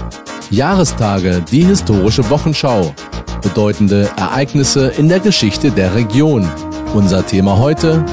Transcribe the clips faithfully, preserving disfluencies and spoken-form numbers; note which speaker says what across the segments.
Speaker 1: Jahrestage, die historische Wochenschau. Bedeutende Ereignisse in der Geschichte der Region. Unser Thema heute: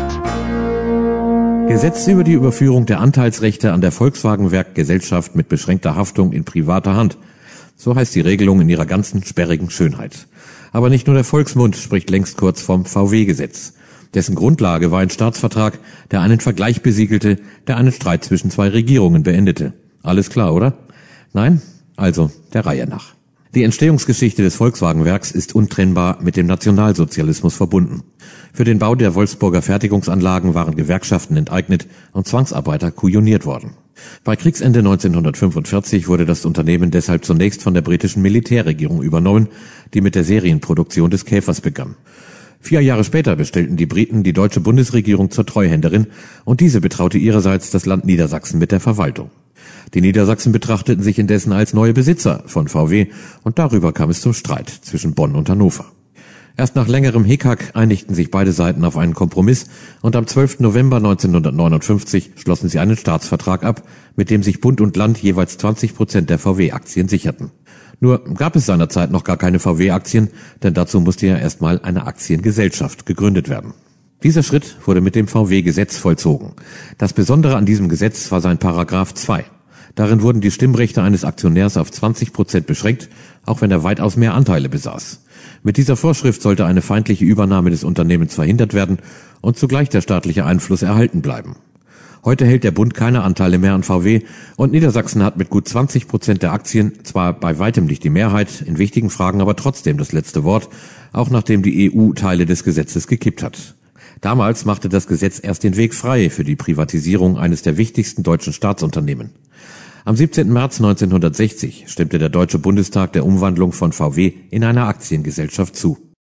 Speaker 2: Gesetz über die Überführung der Anteilsrechte an der Volkswagen-Werk-Gesellschaft mit beschränkter Haftung in privater Hand. So heißt die Regelung in ihrer ganzen sperrigen Schönheit. Aber nicht nur der Volksmund spricht längst kurz vom V W-Gesetz. Dessen Grundlage war ein Staatsvertrag, der einen Vergleich besiegelte, der einen Streit zwischen zwei Regierungen beendete. Alles klar, oder? Nein? Also der Reihe nach. Die Entstehungsgeschichte des Volkswagenwerks ist untrennbar mit dem Nationalsozialismus verbunden. Für den Bau der Wolfsburger Fertigungsanlagen waren Gewerkschaften enteignet und Zwangsarbeiter kujoniert worden. Bei Kriegsende neunzehnhundertfünfundvierzig wurde das Unternehmen deshalb zunächst von der britischen Militärregierung übernommen, die mit der Serienproduktion des Käfers begann. Vier Jahre später bestellten die Briten die deutsche Bundesregierung zur Treuhänderin und diese betraute ihrerseits das Land Niedersachsen mit der Verwaltung. Die Niedersachsen betrachteten sich indessen als neue Besitzer von V W und darüber kam es zum Streit zwischen Bonn und Hannover. Erst nach längerem Hickhack einigten sich beide Seiten auf einen Kompromiss und am zwölften November neunzehnhundertneunundfünfzig schlossen sie einen Staatsvertrag ab, mit dem sich Bund und Land jeweils zwanzig Prozent der V W-Aktien sicherten. Nur gab es seinerzeit noch gar keine V W-Aktien, denn dazu musste ja erstmal eine Aktiengesellschaft gegründet werden. Dieser Schritt wurde mit dem V W-Gesetz vollzogen. Das Besondere an diesem Gesetz war sein Paragraph zwei. Darin wurden die Stimmrechte eines Aktionärs auf zwanzig Prozent beschränkt, auch wenn er weitaus mehr Anteile besaß. Mit dieser Vorschrift sollte eine feindliche Übernahme des Unternehmens verhindert werden und zugleich der staatliche Einfluss erhalten bleiben. Heute hält der Bund keine Anteile mehr an V W und Niedersachsen hat mit gut zwanzig Prozent der Aktien zwar bei weitem nicht die Mehrheit, in wichtigen Fragen aber trotzdem das letzte Wort, auch nachdem die E U Teile des Gesetzes gekippt hat. Damals machte das Gesetz erst den Weg frei für die Privatisierung eines der wichtigsten deutschen Staatsunternehmen. Am siebzehnten März neunzehnhundertsechzig stimmte der Deutsche Bundestag der Umwandlung von V W in eine Aktiengesellschaft zu.